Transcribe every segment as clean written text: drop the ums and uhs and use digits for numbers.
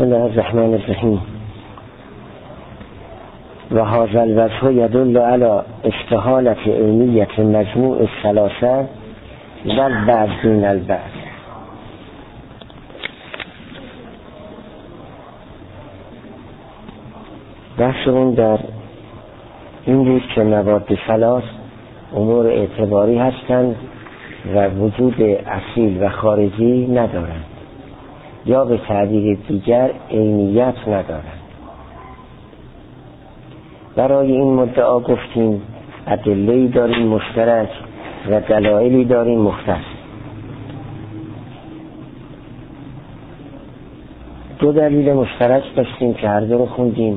بسم الله الرحمن الرحیم. و هذا الوجه يدل على استحالة علمية مجموع الثلاثة والبعض دون البعض. بحثمون در این بود که مواد ثلاث امور اعتباری هستند و وجود اصیل و خارجی ندارند، یا به تعبیر دیگر عینیت ندارند. برای این مدعا گفتیم ادله‌ای داریم مشترک و دلایلی داریم مختص. دو دلیل مشترک داشتیم که هر دو رو خوندیم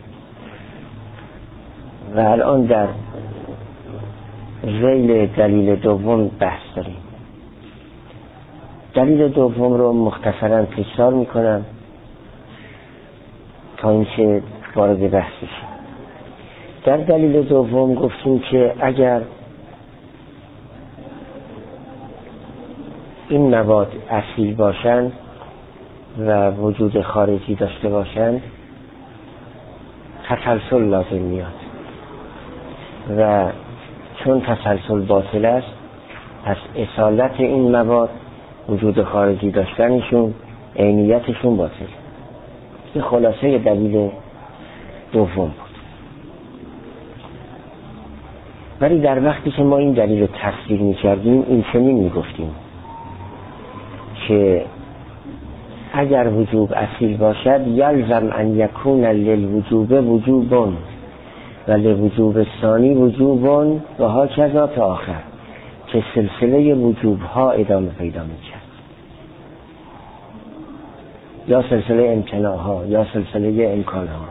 و الان در ذیل دلیل دوم بحث داریم. دلیل دوم رو مختصراً تکرار میکنم تا اینکه وارد بحث بشیم. در دلیل دوم گفتیم که اگر این مواد اصیل باشند و وجود خارجی داشته باشند تسلسل لازم میاد و چون تسلسل باطل است پس اصالت این مواد وجود خارجی داشتنشون عینیتشون باطل. این خلاصه دلیل دوم بود. ولی در وقتی که ما این دلیل رو تفسیر می‌کردیم این چنین می‌گفتیم که اگر وجوب اصیل باشد یلزم ان یکون للوجوب وجوبون و لوجوب ثانی وجوبون و هاکذا تا آخر، که سلسله وجوب ها ادامه پیدا می‌کرد، یا سلسله امتناع ها یا سلسله امکان ها.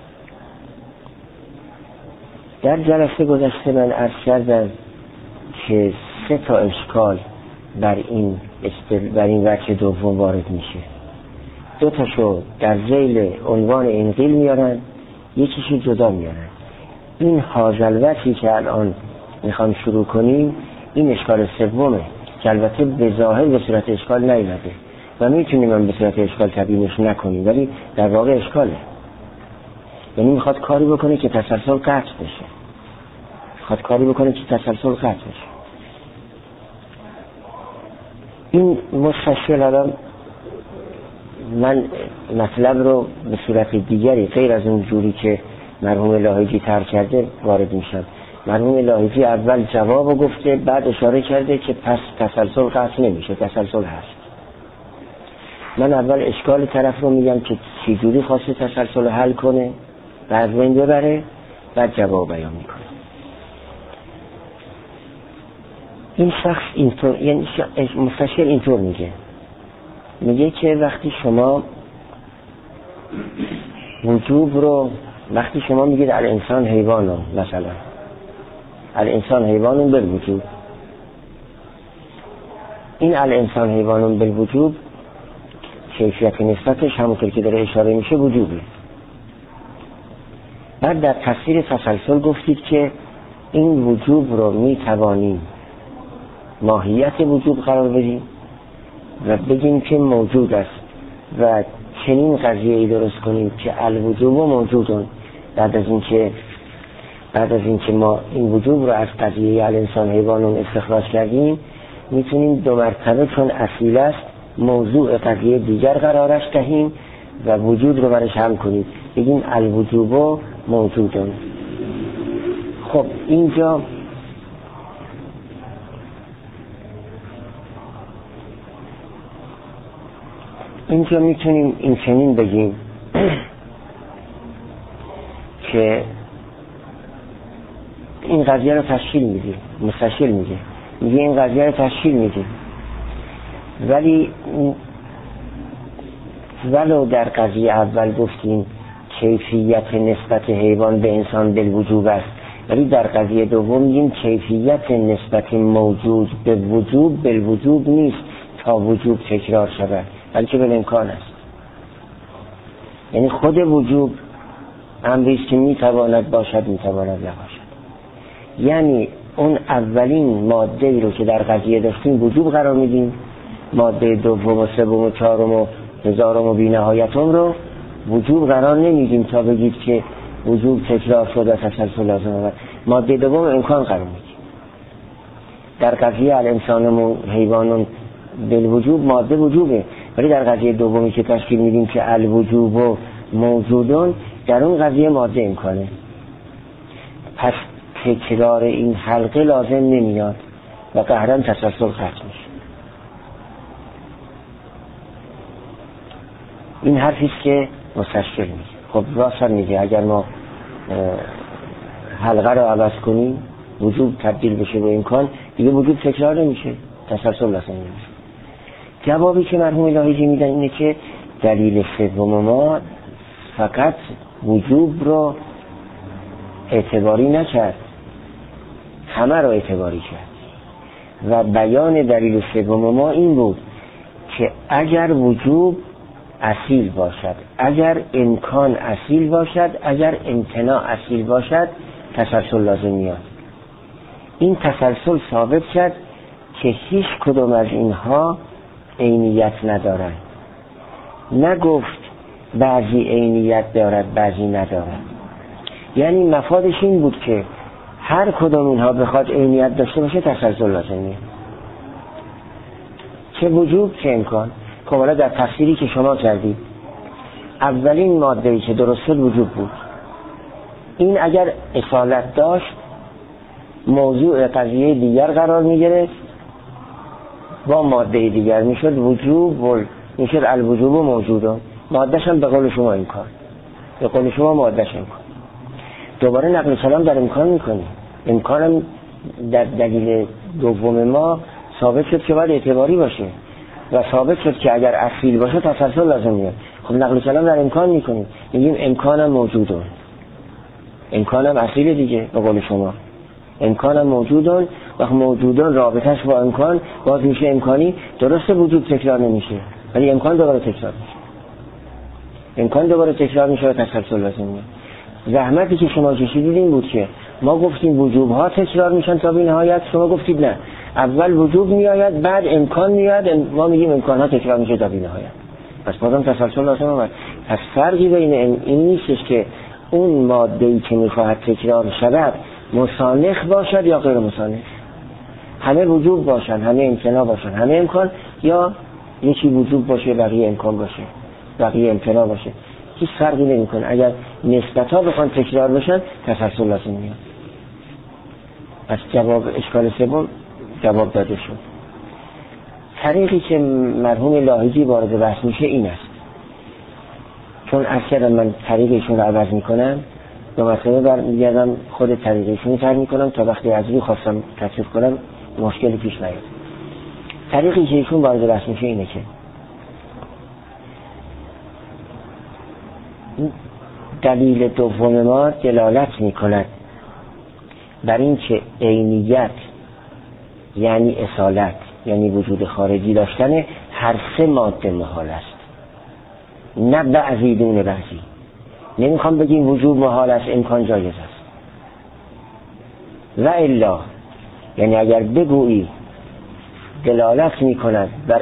در جلسه گذشته من عرض کردم که 3 تا اشکال بر این وجه دوم وارد میشه. 2 تاشو در ذیل عنوان انقیل میارن، یکیشو جدا میارن. این حاصل وجهی که الان میخوام شروع کنیم این اشکال سومه که البته به ظاهر به صورت اشکال نیامده و میتونیم هم به صورت اشکال تبیینش نکنیم، ولی در واقع اشکاله. یعنی میخواد کاری بکنه که تسلسل قطع بشه، این مستشکل الان من مطلب رو به صورت دیگری غیر از اون جوری که مرحوم لاهیجی طرح کرده وارد میشم. مرحوم لاهیجی اول جوابو گفته، بعد اشاره کرده که پس تسلسل قطع نمیشه، تسلسل هست. من اول اشکال طرف رو میگم که چی جوری خواسته تسلسل رو حل کنه، بعد بین ببره، بعد جواب بیان میکنه. این شخص اینطور، یعنی مستشکل اینطور میگه که وقتی شما وجوب رو، وقتی شما میگید الانسان حیوانه، مثلا الانسان حیوانون بالوجوب، این الانسان حیوانون بالوجوب کیفیت نسبتش همونطور که داره اشاره میشه وجوبه. بعد در تفسیر تسلسل گفتید که این وجوب رو میتوانیم ماهیت وجوب قرار بدیم و بگیم که موجود است و چنین قضیه‌ای درست کنیم که الوجوب موجودون. بعد از اینکه ما این وجوب رو از قضیه الانسان حیوانون استخراج کردیم میتونیم 2 مرتبه چون اصیل است موضوع قضیه دیگر قرارش دهیم و وجود رو برش هم کنیم، بگیم الوجوب موجودون. خب اینجا میتونیم این چنین بگیم که این قضیه رو تشکیل میدیم، مستشکل میگه این قضیه رو تشکیل میدیم، ولی ولو در قضیه اول گفتیم کیفیت نسبت حیوان به انسان بالوجوب است، ولی در قضیه دوم میگیم کیفیت نسبت موجود به وجوب بالوجوب نیست تا وجوب تکرار شود، بلکه بالامکان است. یعنی خود وجوب امریست که میتواند باشد میتواند نباشد. یعنی اون اولین ماده رو که در قضیه داشتیم وجوب قرار میدیم، ماده دوم و سوم و چهارم و هزارم و بی نهایتم رو وجوب قرار نمیدیم تا بگید که وجوب تکرار شده تسلسل لازم آمد. ماده دوم امکان قرار میدیم. در قضیه الانسان و حیوان بالوجوب ماده وجوبه، ولی در قضیه دومی که تشکیل میدیم که الوجوب و موجودون، در اون قضیه ماده امکانه. پس تکرار این حلقه لازم نمیاد و قهرن تسلسل قطع میشه. این حرفیست که مستشکل میگه. خب راست میگه اگر ما حلقه رو عوض کنیم، وجوب تبدیل بشه به امکان، دیگه وجوب تکرار نمیشه، تسلسل لازم نمیشه. جوابی که مرحوم لاهیجی میدن اینه که دلیل سوم ما فقط وجوب رو اعتباری نکرد، همه رو اعتباری کرد و بیان دلیل سوم ما این بود که اگر وجوب اصیل باشد، اگر امکان اصیل باشد، اگر امتناع اصیل باشد، تسلسل لازم میاد. این تسلسل ثابت شد که هیچ کدوم از اینها عینیت ندارند. نگفت بعضی عینیت دارد بعضی ندارد. یعنی مفادش این بود که هر کدوم اینها بخواد عینیت داشته باشه تسلسل لازم میاد، چه وجوب چه امکان. خب حالا در تفسیری که شما کردید اولین ماده‌ای که درست شد وجوب بود. این اگر اصالت داشت موضوع قضیه دیگر قرار میگرفت، با ماده دیگر میشد وجوب، میشد الوجوب و موجودون. مادهش هم به قول شما امکان، به قول شما مادهش امکان. دوباره نقل کلام در امکان میکنی. امکانم در دلیل دوم ما ثابت شد که باید اعتباری باشه و ثابت شد که اگر اصیل باشه تسلسل لازم میاد. خب نقل کلام در امکان میکنیم، میگیم امکانم موجودون، امکانم اصیل دیگه به قول شما، امکانم موجودون. وقت موجودون رابطش با امکان باز میشه امکانی. درسته وجود تکرار نمیشه ولی امکان دوباره تکرار میشه، امکان دوباره تکرار میشه و تسلسل لازم میاد. زحمتی که شما کشیدید این بود که ما گفتیم وجوب ها تکرار میشن تا بی نهایت، شما گفتید نه، اول وجوب میآید بعد امکان میاد، ما میگیم امکان ها تکرار میشه تا بی نهایت. پس بازم تسلسل لازم آمد. پس فرقی بین این نیستش که اون ماده‌ای که میخواهد تکرار شود مسانخ باشد یا غیر مسانخ، همه وجوب باشن، همه امتناع باشن، همه امکان، یا یکی وجوب باشه بقیه امکان باشه، بقیه امتناع باشه، هیچ فرقی نمیکنه. اگر نسبت‌ها بخوان تکرار بشن تسلسل لازم میاد. پس جواب اشکال سوم جواب داده شد. طریقی که مرحوم لاهیجی وارد بحث میشه این است، چون اصلا من طریقشون رو عوض میکنم دو مسئله برمیگردم خود طریقشون رو تر میکنم تا وقتی از روی خواستم تصریف کنم مشکلی پیش نیاد. طریقی که ایشون وارد بحث میشه اینه که دلیل دوم ما دلالت میکند بر این که عینیت یعنی اصالت یعنی وجود خارجی داشتن هر سه ماده محال است، نه بعضی دون بعضی. نمیخوام بگیم وجود محال است امکان جایز است. و الا یعنی اگر بگویی دلالت میکند بر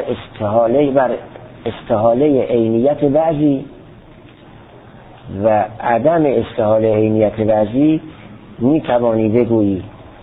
استحاله عینیت بعضی و عدم استحاله عینیت بعضی، میتوانی بگویی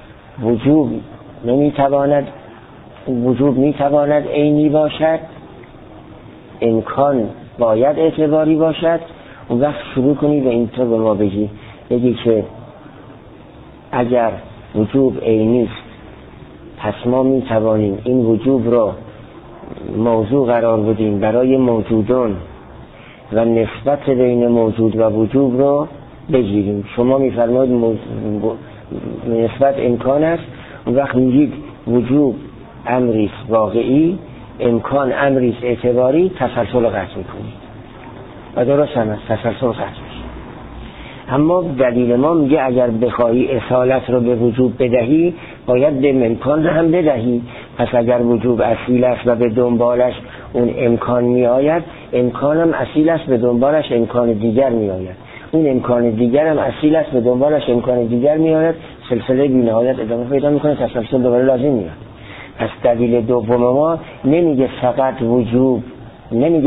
وجوب میتواند عینی باشد، امکان باید اعتباری باشد. اون وقت شروع کنی به این طور به ما بگی که اگر وجوب عینی است پس ما میتوانیم این وجوب رو موضوع قرار بدیم برای موجودون و نسبت بین موجود و وجوب رو بگیریم. شما میفرمایید نسبت امکان است، اون وقت میگید وجوب امری است واقعی، امکان امری است اعتباری، تسلسل قطع میکنید و درست هم است، تسلسل قطع میشه. اما دلیل ما میگه اگر بخواهی اصالت رو به وجوب بدهی باید به امکان هم بدهی. پس اگر وجوب اصیل است و به دنبالش اون امکان می آید، امکانم اصیل است به دنبالش امکان دیگر می آید، اون امکان دیگر هم اصیل است به دنبالش امکان دیگر می آید، سلسله بی نهایت ادامه پیدا میکنه، تسلسل دوباره لازم میاد. پس دلیل دوم ما نمیگه فقط وجوب، نمیگه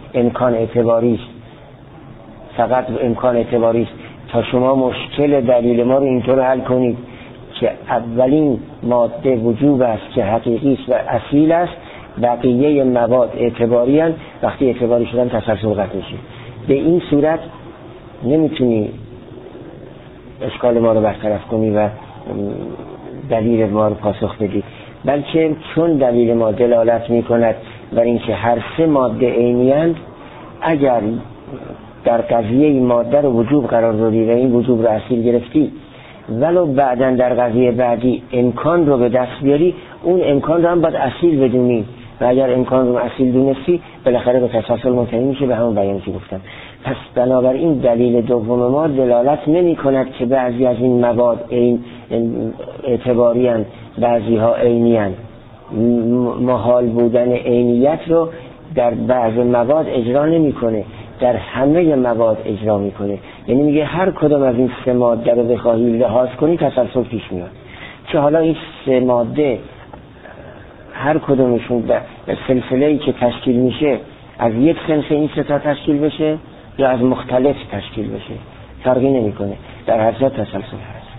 امکان اعتباری است، فقط امکان اعتباری است. تا شما مشکل دلیل ما رو اینطور حل کنید که اولین ماده وجوب است که حقیقی است و اصیل است، بقیه مواد اعتباری هستند، وقتی اعتباری شدن تسلسل قطع میشه. به این صورت نمیتونی اشکال ما رو برطرف کنی و دلیل ما رو پاسخ بدی، بلکه چون دلیل ما دلالت میکند بر اینکه هر سه ماده عینی‌اند، اگر در قضیه این ماده رو وجوب قرار دادی و این وجوب رو اصیل گرفتی، ولو بعداً در قضیه بعدی امکان رو به دست بیاری، اون امکان رو هم باید اصیل بدونی و اگر امکان رو اصیل دونستی بالاخره به تسلسل منتهی میشه، به همون بیانی که گفتم. پس بنابراین دلیل دوم ما دلالت نمی کند که بعضی از این مواد اعتباری هستند، بعضی ها عینی هستند. محال بودن عینیت رو در بعض مواد اجرا نمی کنه، در همه مواد اجرا میکنه. یعنی میگه هر کدام از این سه ماده رو بخواهی لحاظ کنی تسلسل پیش میاد. چه حالا این سه ماده هر کدومشون به سلسله‌ای که تشکیل میشه از یک صنف این سه تا تشکیل بشه یا از مختلف تشکیل بشه، فرقی نمیکنه، در هر جا تسلسل هست.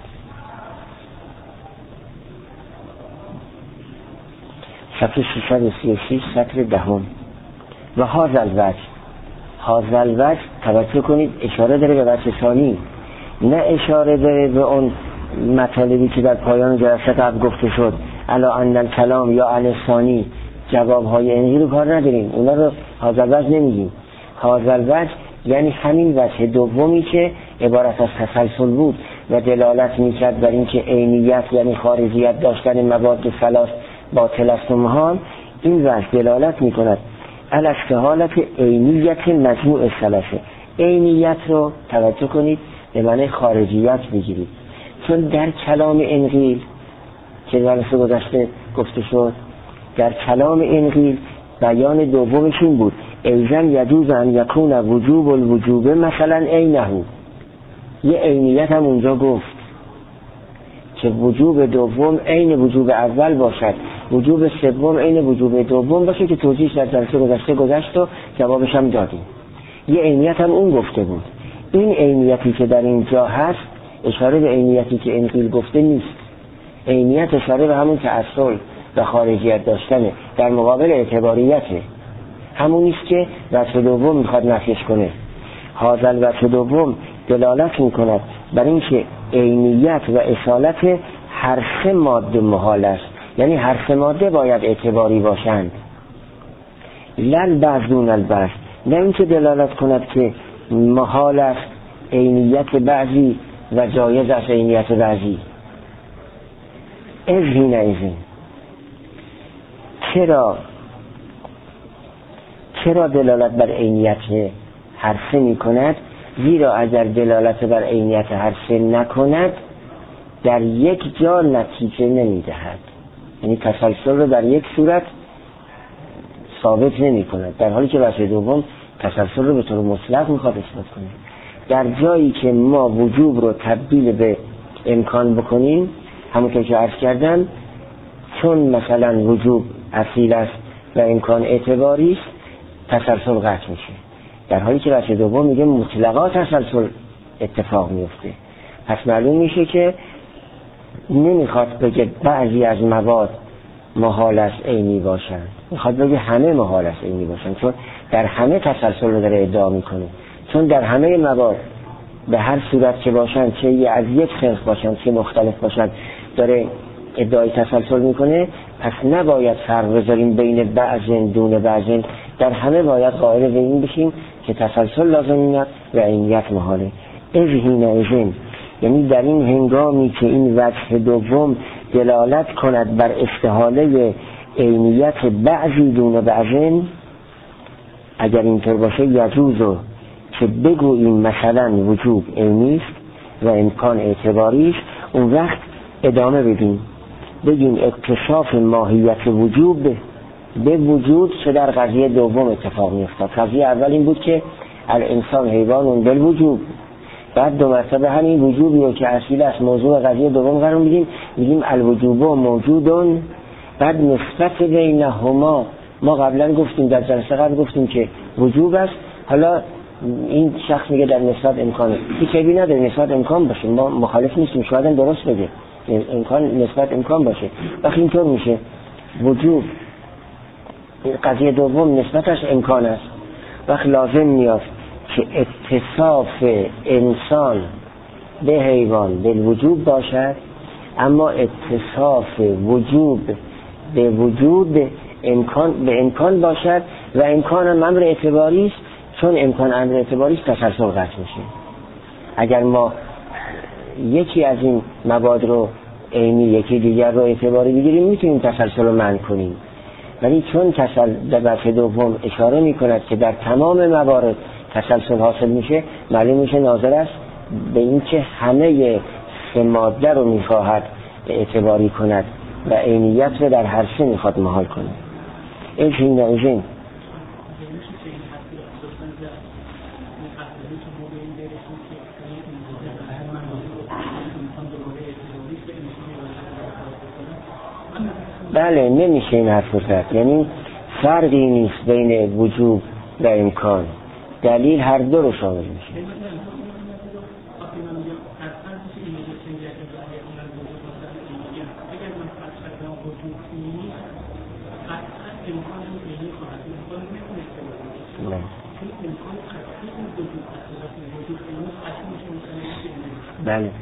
صفحه 636 سطر دهم. و هذا الوجه توجه کنید اشاره داره به وجه ثانی، نه اشاره داره به اون مطالبی که در پایان جلسه قبل گفته شد الا ان الکلام یا الثانی، جوابهای انهی رو کار نداریم، اونا رو هذا الوجه نمیگیم. هذا الوجه یعنی همین وجه دومی که عبارت از تسلسل بود و دلالت میکرد بر اینکه عینیت یعنی خارجیت داشتن مواد ثلاث باطل است و محال. این وجه دلالت میکند علی استحالت عینیت مجموع ثلاثه. عینیت رو توجه کنید به معنی خارجیت بگیرید، چون در کلام انقیل که جلسه گذشته گفته شد، در کلام انقیل بیان دومش این بود ایزن یجوز ان یکون وجوب الوجوب مثلا عینه. یه عینیت هم اونجا گفت که وجوب دوم عین وجوب اول باشد، وجوب سوم عین وجوب دوم باشه، که توضیحش در جلسه گذشت و جوابش هم دادیم. یه عینیت هم اون گفته بود. این عینیتی که در اینجا هست اشاره به عینیتی که انقیل گفته نیست. عینیت اشاره به همون تعصل و خارجیت داشتنه در مقابل اعتباریته، همون نیست که وجه دوم میخواد نفیش کنه. هذا وجه دوم دلالت میکند بر این که عینیت و اصالت هر سه ماده محال است، یعنی هر سه ماده باید اعتباری باشند. لل بعضون البعض، نه اینکه دلالت کند که محال است عینیت بعضی و جایز است عینیت بعضی. از حینئذ چرا دلالت بر عینیت هر سه می کند؟ زیرا اگر دلالت بر عینیت هر سه نکند در یک جا نتیجه نمی دهد، یعنی تسلسل رو در یک صورت ثابت نمی کند، در حالی که وجه دوم تسلسل رو به طور مطلق می خواد اثبات کنه. در جایی که ما وجوب رو تبدیل به امکان بکنیم، همونطور که عرض کردم، چون مثلا وجوب اصیل است و امکان اعتباری است، تسلسل قطع میشه، در حالی که وجه دوم میگه مطلقا تسلسل اتفاق میفته. پس معلوم میشه که نمیخواد بگه بعضی از مواد محال است عینی باشن، میخواد بگه همه محال است عینی باشن، چون در همه تسلسل رو داره ادعا میکنه. چون در همه مواد به هر صورت که باشن، چه از یک صنف باشن چه مختلف باشن، داره ادعای تسلسل میکنه. پس نباید فرق بذاریم بین بعضن دون بعضن، در همه باید قائل به این بشیم که تسلسل لازم میاد و عینیت محاله. از حینئذ یعنی در این هنگامی که این وجه دوم دلالت کند بر استحاله عینیت بعضی دون بعضن، اگر اینطور باشه یجوزو که بگوییم مثلا وجوب عینی است و امکان اعتباری است، اون وقت ادامه بدیم بگیم اکتشاف ماهیت وجوب به وجود چه در قضیه دوم اتفاق میافتاد. قضیه اول این بود که الانسان حیوان بالوجوب، بعد دو مرتبه همین وجوبی که اصیل است موضوع قضیه دوم قرار میدیم الوجوب موجودون. بعد نسبت بینهما ما قبلا گفتیم، در جلسه قبل گفتیم که وجوب است. حالا این شخص میگه در نسبت امکانه، هیچ عیبی نداره نسبت امکان باشه، ما مخالف نیستیم، شاید هم درست بگه امکان نسبت امکان باشه. وقتی اینطور میشه وجوب قضیه دوم نسبتش امکان است، وقت لازم میاد که اتصاف انسان به حیوان به وجوب باشد، اما اتصاف وجوب به وجود به امکان باشد و امکان هم امر اعتباری است. چون امکان امر اعتباری است تسلسل قطع میشه. اگر ما یکی از این مواد رو عینی یکی دیگر رو اعتباری بگیریم میتونیم تسلسل رو منع کنیم، ولی چون در بحث دوم اشاره میکند که در تمام موارد تسلسل حاصل میشه، معلوم میشه ناظر است به این که همه سه ماده رو میخواهد اعتباری کند و عینیت رو در هر سه میخواد محال کند. این بله نمیشه این حرف رو زد. یعنی فرقی نیست بین وجوب و امکان، دلیل هر دو رو شامل میشه. بله.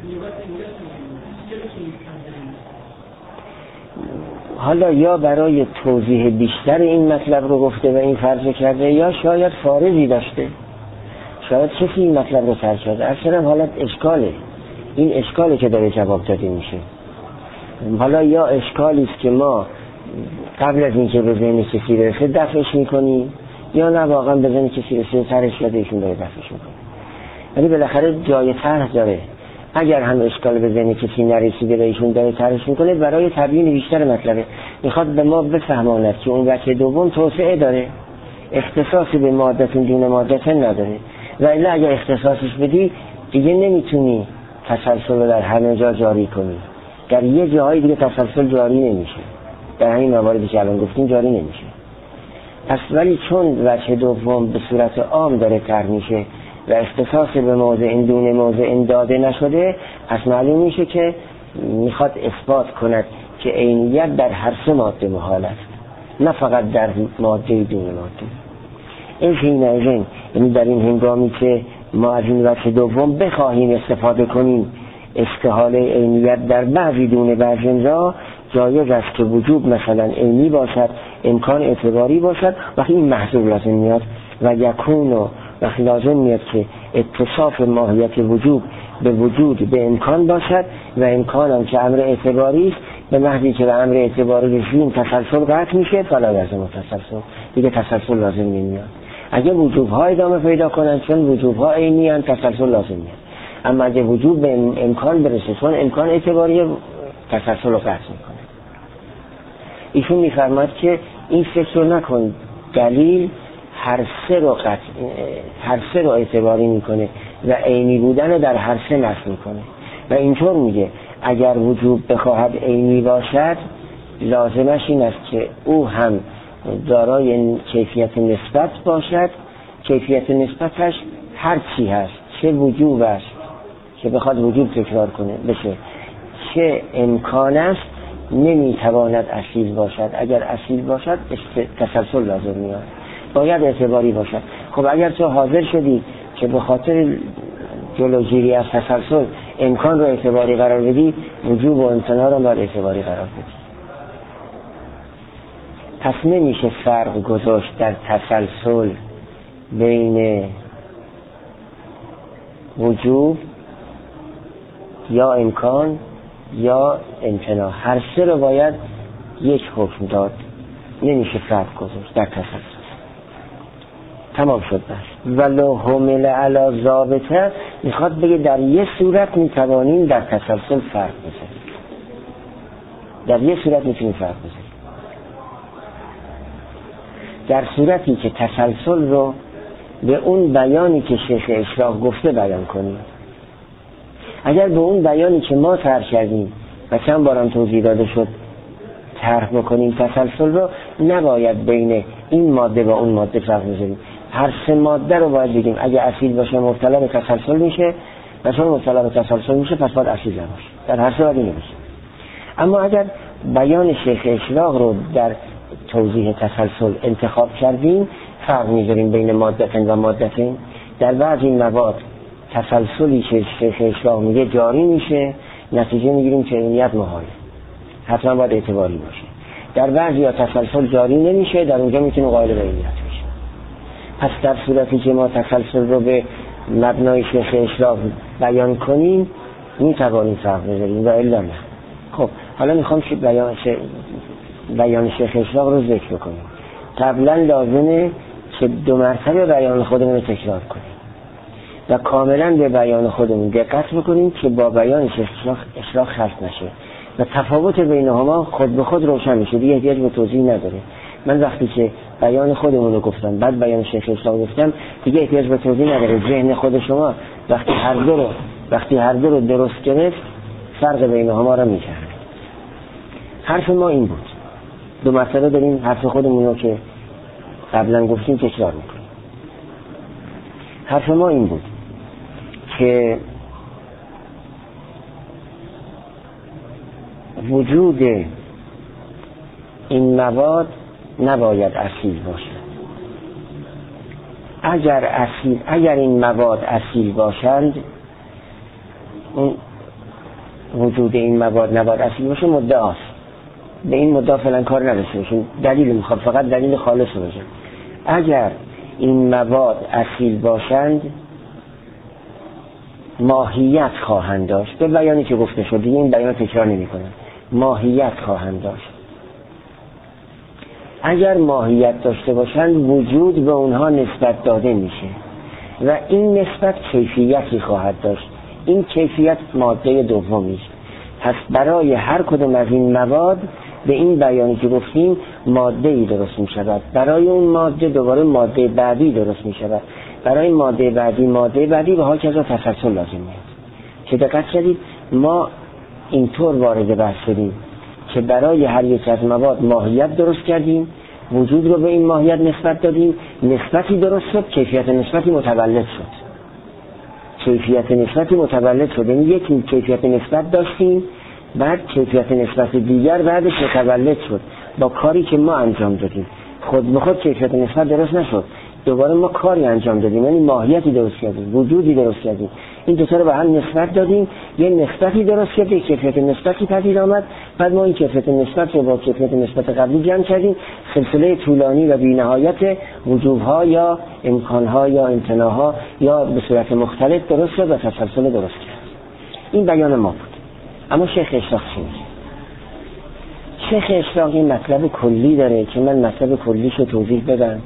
حالا یا برای توضیح بیشتر این مطلب رو گفته و این فرض کرده، یا شاید فارغی داشته، شاید کسی این مطلب رو فرض کرده. اصلا حالت اشکاله، این اشکاله که داره جواب داده میشه. حالا یا اشکالی است که ما قبل از اینکه به ذهن کسی برسه دفعش میکنیم، یا نه واقعا به ذهن کسی رسه سرش یاد ایشون داره دفعش میکنه. ولی بالاخره جای طرح داره. اگر هم اشکال به ذهن کسی نرسیده و ایشون داره طرحش میکنه، برای تبیین بیشتر مطلبه میخواد به ما بفهماند که اون وجه دوم توسعه داره، اختصاصی به مادتون دون مادتن نداره. و الا اگر اختصاصش بدی دیگه نمیتونی تسلسل رو در همه جا جاری کنی، در یه جایی دیگه تسلسل جاری نمیشه، در همین مواردی که الان گفتیم جاری نمیشه. پس ولی چون وجه دوم به صورت عام داره طرح میشه و اختصاص به موضع این دون موضع این داده نشده، پس معلوم میشه که میخواد اثبات کند که عینیت در هر سه ماده محال است، نه فقط در ماده دون ماده. این حینئذ، یعنی در این هنگامی که ما از این وجه دوم بخواهیم استفاده کنیم استحاله عینیت در بعضی دون بعضی را، جایز است که وجوب مثلا عینی باشد، امکان اعتباری باشد، وقتی این محضور لازم میاد و یکون و وقتی لازم میاد که اتصاف ماهیت وجوب به وجود به امکان باشد و امکان هم که امر اعتباری است، به محضی که به امر اعتباری رسیم تسلسل قطع میشه، فلا لازم تسلسل، دیگه تسلسل لازم نمیاد. اگه وجوب ها ادامه پیدا کنن چون وجوب ها عینی ان تسلسل لازم میاد، اما اگه وجوب به امکان برسه چون امکان اعتباری تسلسل رو قطع میکنه. ایشون میفرماد که این فکر رو نکن، دلیل هر سه رو اعتباری میکنه و عینی بودن در هر سه نفی میکنه و اینطور میگه اگر وجوب بخواهد عینی باشد لازمش این است که او هم دارای کیفیت نسبت باشد، کیفیت نسبتش هر چی هست، چه وجوب است که بخواد وجوب تکرار کنه بشه، چه امکان است نمیتواند اصیل باشد، اگر اصیل باشد تسلسل لازم میاد، باید اعتباری باشد. خب اگر تو حاضر شدی که به خاطر جلوگیری از تسلسل امکان رو اعتباری قرار بدی، وجوب و امتناع رو باید اعتباری قرار بدی. پس نمیشه فرق گذاشت در تسلسل بین وجوب یا امکان یا امتناع، هر سه رو باید یک حکم داد، نمیشه فرق گذاشت در تسلسل. تمام شد بس. ولو حمل علی ضابطه، میخواد بگه در یه صورت میتوانیم در تسلسل فرق بزنیم، در یه صورت میتونیم فرق بزنیم، در صورتی که تسلسل رو به اون بیانی که شیخ اشراق گفته بیان کنیم. اگر به اون بیانی که ما طرح کردیم و چند بارم توضیح داده شد طرح بکنیم تسلسل رو، نباید بین این ماده و اون ماده فرق بزنیم، هر سه ماده رو باید بگیم. اگه اسید باشه مبتلا به تسلسل میشه و چون مبتلا به تسلسل میشه پس باید اسید باشه. در هر سه باید اینو باشه. اما اگر بیان شیخ اشراق رو در توضیح تسلسل انتخاب کردیم، فرق میذاریم بین مادتین و مادتین. در بعضی مواد تسلسلی که شیخ اشراق میگه جاری میشه، نتیجه میگیریم که عینیت محاله، حتما باید اعتباری باشه. در بعضی ها تسلسل جاری نمیشه، در اونجا میتونه قائل به عینیت بشه. پس در صورتی که ما تسلسل رو به مبنای شیخ اشراق بیان کنیم میتوانیم فرق بذاریم و الا نه. خب حالا میخوام بیان شیخ اشراق رو ذکر کنیم. قبلا لازمه که 2 مرتبه بیان خودمون رو تکرار کنیم و کاملا به بیان خودمون دقت بکنیم که با بیان شیخ اشراق خلط نشه و تفاوت بینهما خود به خود روشن میشه، دیگه احتیاج به توضیح نداره. من وقتی که بیان خودمون رو گفتم بعد بیان شیخ اشراق گفتم دیگه احتیاج به توضیح نداره. ذهن خود شما وقتی هر دو رو درست گرفت فرق بینهما رو میفهمه. حرف ما این بود، 2 مرتبه داریم حرف خودمون رو که قبلا گفتیم تکرار میکنیم. حرف ما این بود که وجود این مواد نباید اصیل باشد. اگر این مواد اصیل باشند، اون وجود این مواد نباید اصیل باشه مدعاست. به این مدعا فعلا کار نداشته باشیم، دلیل میخواد، فقط دلیل خالص رو بگم. اگر این مواد اصیل باشند ماهیت خواهند داشت، به بیانی که گفته شد، دیگه این بیان تکرار نمی کنم، ماهیت خواهند داشت. اگر ماهیت داشته باشند وجود به اونها نسبت داده میشه و این نسبت کیفیتی خواهد داشت. این کیفیت ماده دومی است. پس برای هر کدوم از این مواد به این بیانی که گفتیم ماده ای درست می شود، برای اون ماده دوباره ماده بعدی درست می شود، برای ماده بعدی و هاکذا تسلسل لازم میاد. که دقت کردید ما اینطور وارد بحث شدیم که برای هر یک از مواد ماهیت درست کردیم، وجود رو به این ماهیت نسبت دادیم، نسبتی درست شد، کیفیت نسبتی متولد شد. یعنی یک کیفیت نسبت داشتیم، بعد کیفیت نسبت دیگر بعدش متولد شد با کاری که ما انجام دادیم. خود به خود کیفیت نسبت درست نشد، دوباره ما کاری انجام دادیم، یعنی ماهیتی درست کردیم، وجودی درست کردیم. این دو تا رو به هم نسبت دادیم، یه نسبتی درست کردیم، کیفیت نسبتی پدید آمد، بعد ما این کیفیت نسبت رو با کیفیت نسبت قبلی جمع کردیم. سلسله طولانی و بی‌نهایت وجوب‌ها یا امکان‌ها یا امتناع‌ها یا به صورت مختلف درست شد و تسلسل درست کرد. این بیان ما بود. اما شیخ اشراق چی میگه؟ شیخ اشراق این مطلب کلی داره که من مطلب کلیشو توضیح بدم،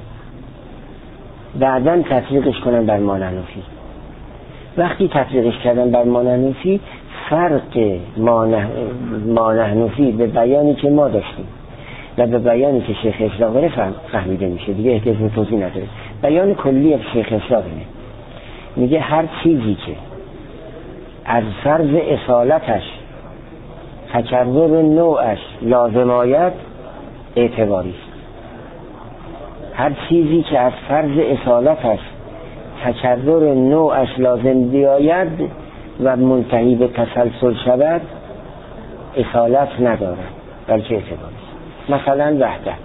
بعداً تطبیقش کنم بر مانعنوفی. وقتی تطبیقش کردم بر مانعنوفی، فرق مانعنوفی به بیانی که ما داشتیم و به بیانی که شیخ اشراق داره فهمیده میشه، دیگه احتیاج به توضیح نداره. بیان کلی شیخ اشراق اینه، میگه هر چیزی که از فرض اصالتش تکرر نوعش لازم آید اعتباری است. هر چیزی که از فرض اصالتش تکرر نوعش لازم بیاید و منتهی به تسلسل شود اصالت ندارد بلکه اعتباری است. مثلا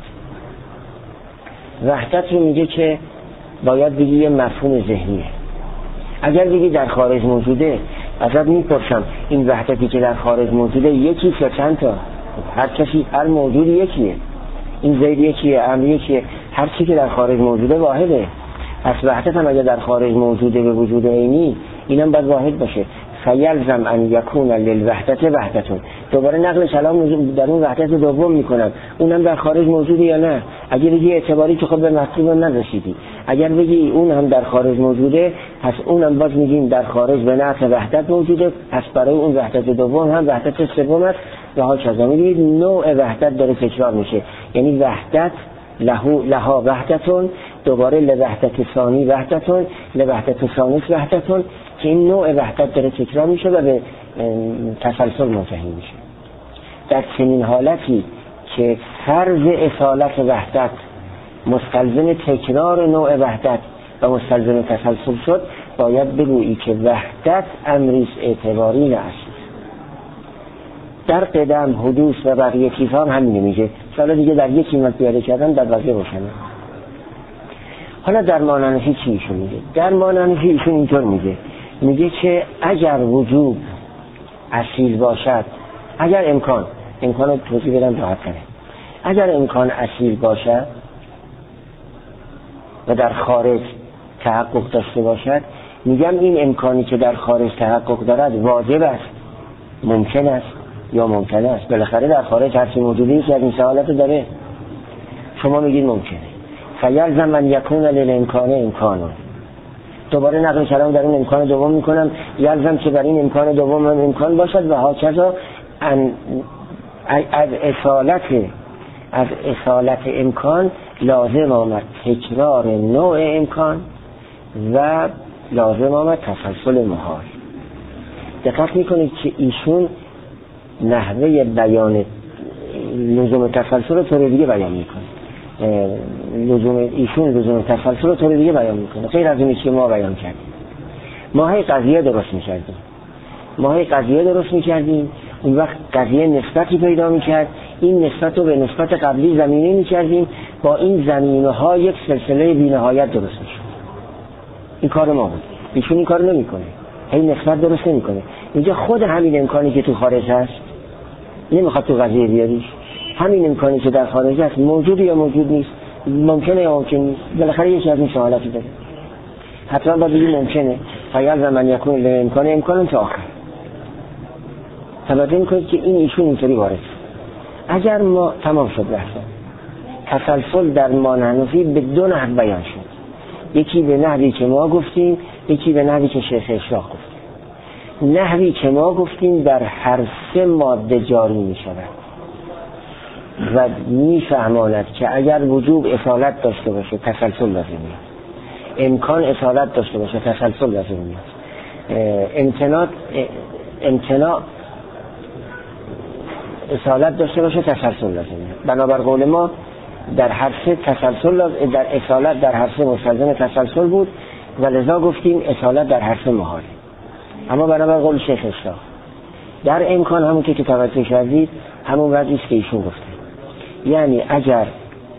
وحدت رو میگه که باید بگی یه مفهوم ذهنیه. اگر بگی در خارج موجوده، ازت میپرسم این وحدتی که در خارج موجوده یکی یا چند تا؟ هر کسی، هر موجود یکیه. این زید یکیه، امر یکیه، هر چی که در خارج موجوده واحده. پس وحدت هم اگر در خارج موجوده به وجود عینی، اینم باید واحد باشه. فیلزم ان یکون للوحدت وحدتون. دوباره نقل کلام در اون وحدت دوم میکنم، اونم در خارج موجوده یا نه. اگر بگی اعتباری که خب به مطلوب نرسیدی، اگر بگی اون هم در خارج موجوده، پس اونم باز میگیم در خارج به نفع وحدت موجوده، پس برای اون وحدت دوم هم وحدت سوم است و هاکذا. میگید نوع وحدت داره تکرار میشه، یعنی وحدت لها وحدتون، دوباره لوحدت ثانی وحدتون، لوحدت ثالث وحدتون، که این نوع وحدت داره تکرار میشه و به تسلسل منتهی میشه. در چنین حالتی که فرض اصالت وحدت مستلزم تکرار نوع وحدت و مستلزم تسلسل شد، باید بگویی که وحدت امریست اعتباری نه اصلی. در قدم، حدوث و بقیه چیزها هم همینه میگه. حالا دیگه در یک کلمت بیاره کردن در بقیه روشنه. حالا در مانعنفی چی ایشون میگه؟ در مانعنفی ایشون اینطور میگه که اگر وجوب اصیل باشد، اگر امکان رو توضیح بدم راحت کنه، اگر امکان اصیل باشد و در خارج تحقق داشته باشد، میگم این امکانی که در خارج تحقق دارد واجب است، ممکن است یا ممکنه است. بالاخره در خارج هر چی موجودی که این سوالات داره، شما میگید ممکنه. فیلزم من یکون للامکان امکانه. دوباره نقل کلام در این امکان دوم میکنم، یلزم که بر این امکان دوم امکان باشد و هاکذا از اصالت امکان لازم آمد تکرار نوع امکان و لازم آمد تسلسل محال. دقت میکنید که ایشون نحوه بیان لزوم تسلسل رو طور دیگه بیان میکنه. لزوم تسلسل رو طور دیگه بیان میکنه، غیر از اونی که ما بیان کردیم. ما هی قضیه درست میکردیم، اون وقت قضیه نسبتی پیدا میکرد، این نسبت رو به نسبت قبلی زمینه میکردیم، با این زمینه ها یک سلسله بی‌نهایت درست میشد. این کار ما بود. ایشون این کار نمیکنه، هی نسبت درست نمیکنه. اینجا خود همین امکانی که تو خارج هست نمیخواد تو قضیه بیاریش، همین امکانی که در خارج هست موجود یا موجود نیست، ممکنه یا ممکن نیست، بالاخره یکی از این سوالاتی داره. حتما باید بگیم ممکنه. فیلزم من یکون للامکان امکان تا آخر. توجه میکنید که این ایشون اینطوری وارد. اگر ما تمام شد بحثا، تسلسل در مانعنفی به دو نحو بیان شد، یکی به نحوی که ما گفتیم، یکی به نحوی که شیخ اشراق گفتیم. نحوی که ما گفتیم در هر سه ماده جاری می شود و می فهماند که اگر وجوب اصالت داشته باشه تسلسل لازم میاد، امکان اصالت داشته باشه تسلسل لازم میاد، امتناع اصالت داشته باشه تسلسل لازم میاد. بنابر قول ما در هر سه تسلسل در اصالت در هر سه مستلزم تسلسل بود و لذا گفتیم اصالت در هر سه محال. اما بنابر قول شیخ اشراق در امکان همون که توجه کردید همون وضعی است که ایشون گفته. یعنی اگر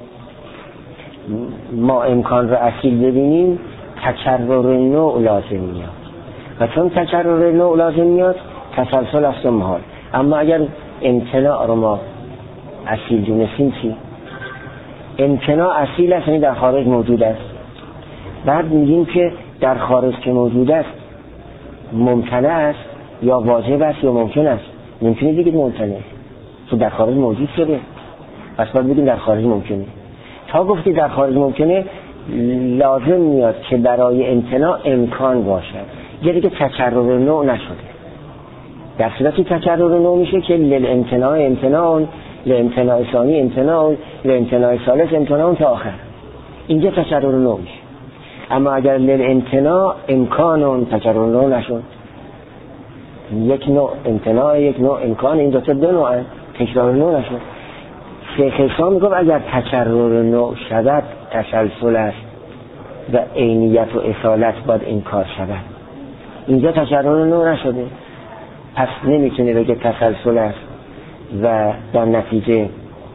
ما امکان رو اصیل ببینیم تکرر نوع لازم میاد و چون تکرر نوع لازم میاد تسلسل است و محال. اما اگر امتناع رو ما اصیل دونستیم چی؟ امتناع اصیل است، یعنی در خارج موجود است. بعد میگیم که در خارج که موجود است ممکنه است یا واجب است یا ممکن است. ممکنه بگید ممکنه چون در خارج موجود شده، پس باید بگیم در خارج ممکنه. تا گفتی در خارج ممکنه لازم میاد که برای امتناع امکان باشد، یه دیگه تکرر نوع نشده. در صورتی تکرر نوع میشه که للامتناع امتناع، لامتناع ثانی امتناع، لامتناع ثالث امتناع تا آخر. اینجا تکرر نوع میشه. اما اگر للامتناع امکان تکرر نوع نشد، یک نوع امتناع یک نوع امکان، این دو نوع تکرار نوع نشد. شیخ اسلام میگه اگر تکرر نوع شود تسلسل است و عینیت و اصالت باید انکار شود. اینجا تکرر نوع نشده، پس نمیتونه بگه تسلسل است و در نتیجه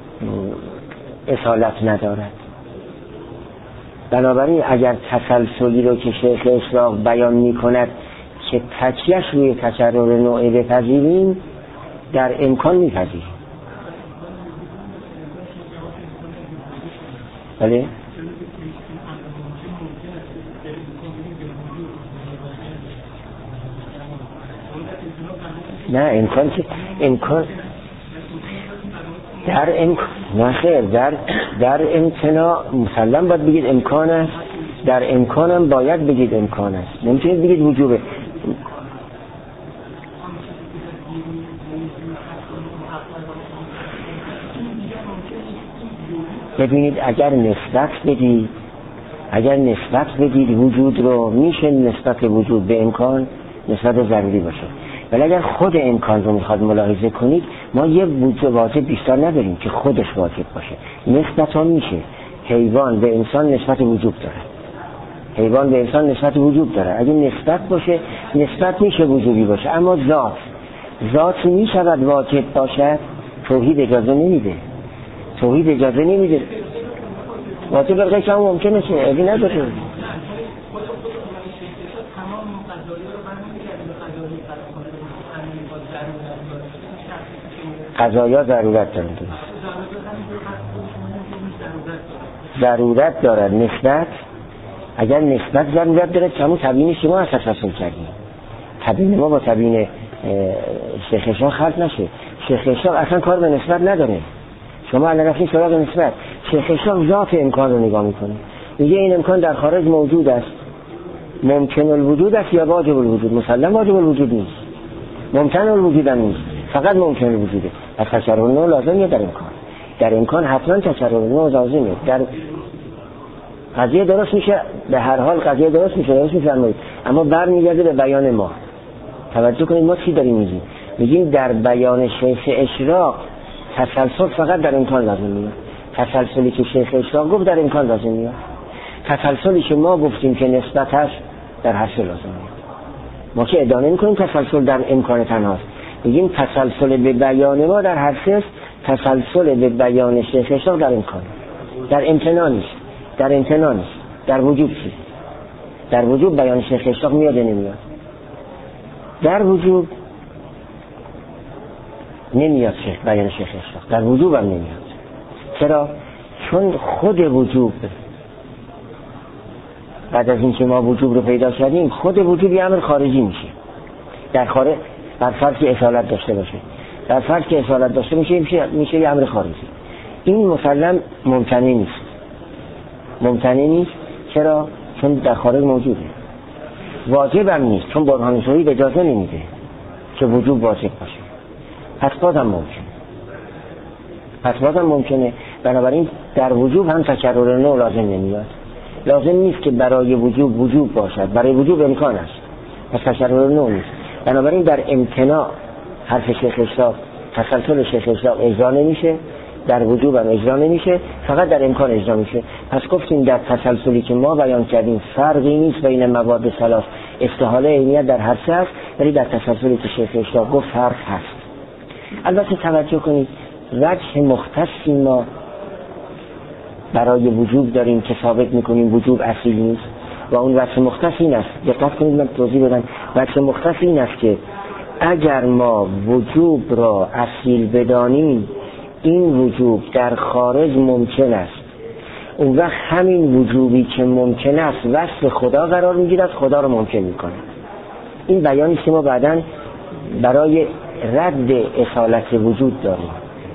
اصالت ندارد. بنابراین اگر تسلسلی رو که شیخ اشراق بیان میکند که تکیهش روی تکرر نوعی بپذیریم، در امکان میپذیریم. بله؟ نه امکان که امکان در امکان نه خیر، در امتناع مسلم باید بگید امکان است، در امکانم باید بگید امکان است، نمیتونید بگید وجوبه. ببینید اگر نسبت بدید وجود رو، میشه نسبت وجود به امکان نسبت ضروری باشه. ولی اگر خود امکان رو میخواد ملاحظه کنید، ما یه وجود واجب بیشتر نداریم که خودش واجب باشه. نسبت هم میشه حیوان به انسان نسبت وجود داره. حیوان به انسان نسبت وجود داره. اگه نسبت باشه، نسبت میشه وجودی باشه. اما ذات میشود واجب باشد؟ توحید اجازه نمیده. توحید اجازه نمیده. واجب بلغه که هم ممکنه چه؟ اگه نداره. قضایا ضرورت دارن. ضرورت دارد. نسبت، اگر نسبت ضرورت داره همون تبیین شما از تفصیل کردیم. تبیین ما با تبیین شیخ اشراق خلط نشه. شیخ اشراق اصلا کار به نسبت نداره. شما الان رفتین سراغ نسبت. شیخ اشراق ذات امکان رو نگاه میکنه، میگه این امکان در خارج موجود است، ممکن الوجود است یا واجب الوجود. مسلم واجب الوجود نیست، ممکن الوجود هم نیست، فقط ممکن الوجوده. از تکرر نوع لازمیه در امکان. در امکان حتما تکرر نوع لازمیه. در قضیه درست میشه، به هر حال قضیه درست میفرمایید، اما برمیگرده به بیان ما. توجه کنید ما چی داریم میگیم. میگیم در بیان شیخ اشراق تسلسل فقط در امکان لازم میاد. تسلسلی که شیخ اشراق گفت در امکان لازم میاد. تسلسلی که ما گفتیم که نسبتش در حصر لازم میاد. ما که ادعا نمی‌کنیم تسلسل در امکان تنهاست. میگیم تسلسل به بیان ما در حصر است، تسلسل به بیان شیخ اشراق در امکان، در امتناع نیست. در امتناع نیست، در وجود چیست؟ در وجود بیان شیخ اشراق میاد یا نمیاد؟ در وجود نمیاد بیان شیخ اشراق، در وجود هم نمیاد. چرا؟ چون خود وجود بعد از اینکه ما وجود رو پیدا کردیم، خود وجود یه امر خارجی میشه. در خارج بر فرض که اصالت داشته باشه، در فرض که اصالت داشته میشه یه امر خارجی. این مسلم ممتنع نیست. چرا؟ چون در خارج موجوده. واجب هم نیست، چون برهان توحید اجازه نمیده که وجود واجب باشه. پس بازم ممکنه. بنابراین در وجود هم تکرر نوع لازم نمیاد. لازم نیست که برای وجود باشد. برای وجود امکان است، پس تکرر نوع نیست. بنابراین در امتناع حرف شیخ اشراق، تسلسل شیخ اشراق اجرا نمیشه، در وجود هم اجرا نمیشه، فقط در امکان اجرا میشه. پس گفتیم در تسلسلی که ما بیان کردیم فرقی نیست بین مواد ثلاث. استحاله عینیت در هر سه است، ولی در تسلسلی که شیخ اشراق گفت فرق هست. البته توجه کنید وجه مختصی ما برای وجود داریم که ثابت میکنیم وجود اصیل نیست، و اون وجه مختص این است. دقت کنید من توضیح بدم. وجه مختص این است که اگر ما وجود را اصیل بدانیم، این وجود در خارج ممکن است. اون وقت همین وجودی که ممکن است وصف خدا قرار میگیرد، خدا رو ممکن میکنه. این بیانی که ما بعداً برای رد اصالت وجود داریم.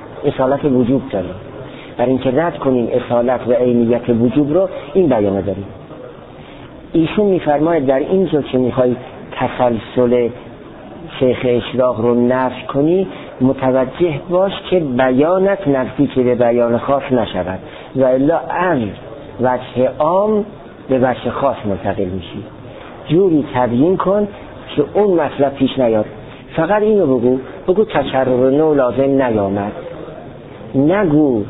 برای اینکه رد کنیم اصالت و عینیت وجود رو، این بیان داریم. ایشون میفرماید در اینجا که میخوای تسلسل شیخ اشراق رو نفی کنی، متوجه باش که بیانت نزدیک به بیان خاص نشود، و الا از وجه عام به وجه خاص منتقل میشی. جوری تبیین کن که اون مطلب پیش نیاد. فقط اینو بگو تکرر نوع لازم نیامد. نگو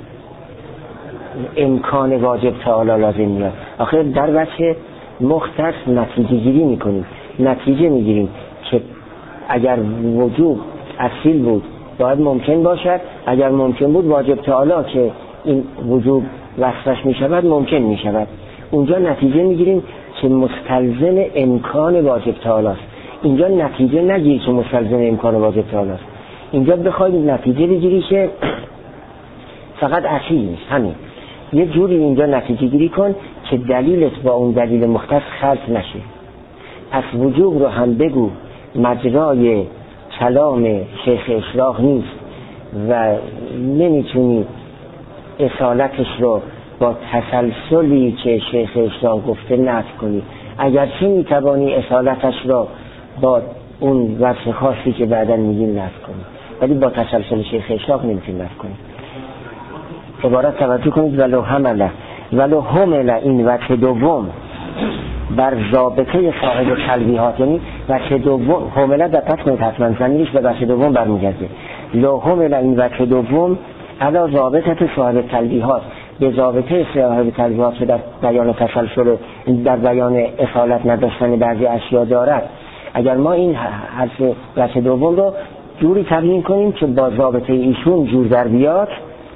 امکان واجب تعالی لازم میاد. آخر در وجه مختص نتیجه گیری میکنیم. نتیجه میگیریم که اگر وجود اصیل بود باید ممکن باشد، اگر ممکن بود واجب تعالی که این وجود وصفش میشود ممکن میشود. اونجا نتیجه میگیریم که مستلزم امکان واجب تعالی است. اینجا نتیجه نگیری که مستلزم امکان واجب تعالی است. اینجا بخوای نتیجه بگیری که فقط اصیل نیست. همین یه جوری اینجا نتیجه گیری کن که دلیلت با اون دلیل مختص خلط نشه. پس وجود رو هم بگو مجرای کلام شیخ اشراق نیست و نمیتونی اصالتش رو با تسلسلی که شیخ اشراق گفته نفی کنی. اگرچه میتوانی اصالتش رو با اون وصف خاصی که بعداً میگیم نفی کنی، ولی با تسلسل شیخ اشراق نمیتونی نفی کنی. عبارت توجه کنید ولو همل این وجه دوم بر ضابطه صاحب تلویحات، یعنی وجه دوم همله دقت کنید حتما زمینش به وجه دوم برمیگرده. لو همل این وجه دوم علا ضابطه صاحب تلویحات، به ضابطه صاحب تلویحات که در بیان تسلسل، در بیان اصالت نداشتن بعضی اشیا دارد، اگر ما این حرف وجه دوم رو جوری تبیین کنیم که با ضابطه ایشون جور در بیاد،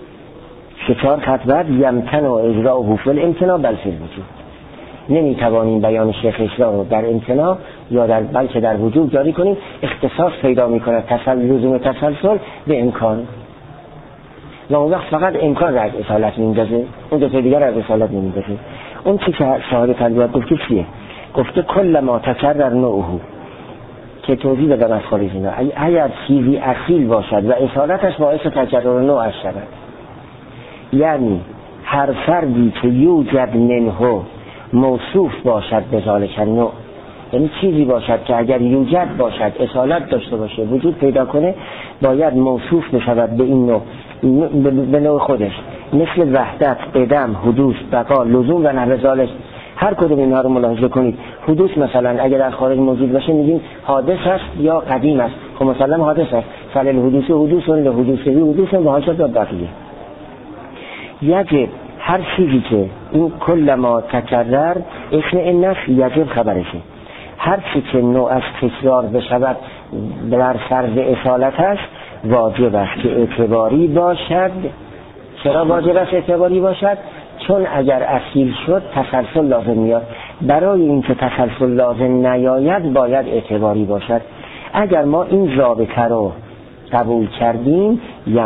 4 خط بعد یمکن و اجراء حفل امتنا بلفل وجود، نمیتوانیم بیان شیخ اسلام رو در امتنا یا در بلکه در وجود جاری کنیم. اختصاص پیدا میکنه لزوم تسلسل به امکان، و اون وقت فقط امکان را از اصالت میندازه، اون دو دیگر از اصالت نمیندازه. اون چی که صاحب تلویحات گفته چیه؟ گفته کل ما تکرر نوعه، که توضیح دادم از خارج اینا، اگر چیزی اصیل باشد و اصالتش باعث تکرر نوعش شود، یعنی هر فردی که یوجد منه موصوف باشد به ذالک النوع، یعنی چیزی باشد که اگر یوجد باشد، اصالت داشته باشه، وجود پیدا کنه، باید موصوف بشود به این نوع، به نوع خودش، مثل وحدت، قدم، حدوث، بقا، لزوم و نحو ذالک. هر کدوم اینها رو ملاحظه کنید. حدوث مثلا اگر در خارج موجود باشه میگیم حادث است یا قدیم است، خب مثلا حادث است، فعل حدوث حدوث و حاشا تا بقیه. یجب هر چیزی که این کل ما تکرر اسم این نفی یجب خبرشه، هر چی که نوع از تکرار بشود بر فرض اصالت است واجب است که اعتباری باشد. چرا واجب است اعتباری باشد؟ چون اگر اصیل شد تسلسل لازم میاد، برای اینکه تسلسل لازم نیاید باید اعتباری باشد. اگر ما این ضابطه رو قبول کردیم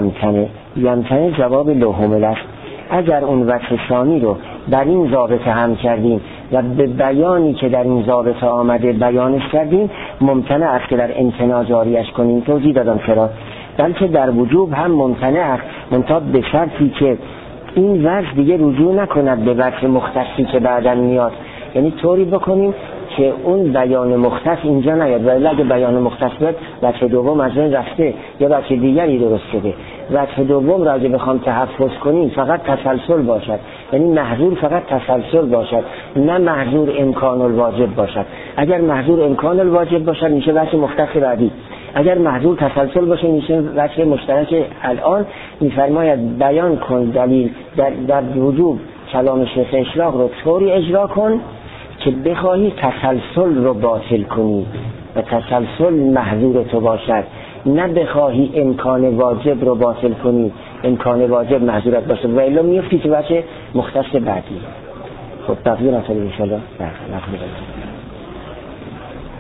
یمکنه جواب لوحمل است. اگر اون وجه ثانی رو در این ضابطه هم کردیم و به بیانی که در این ضابطه آمده بیانش کردیم، ممکنه است که در امتناع جاریش کنیم. توضیح دادم چرا، بلکه در وجوب هم ممکنه است، منتها به شرطی که این وجه دیگه رجوع نکند به وجه مختصی که بعداً میاد، یعنی طوری بکنیم که اون بیان مختص اینجا نیاد، ولی اگه بیان مختص بیاد وجه دوم از این رفته یا وجه دیگری درست شده. وجه دوم را اگه بخوام تحفظ کنیم فقط تسلسل باشد، یعنی محظور فقط تسلسل باشد، نه محظور امکان الواجب باشد. اگر محظور امکان الواجب باشد میشه وجه مختص بعدی، اگر محظور تسلسل باشه میشه وجه مشترک. الان میفرماید بیان کن دلیل در وجوب کلام شیخ اشراق رو طوری اجرا کن که بخواهی تسلسل رو باطل کنی و تسلسل محظور تو باشد، نه بخواهی امکان واجب رو باطل کنی، امکان واجب محظورت باشد و الا میفتی که وجه مختص بعدی. خب تقدیر انشاءالله.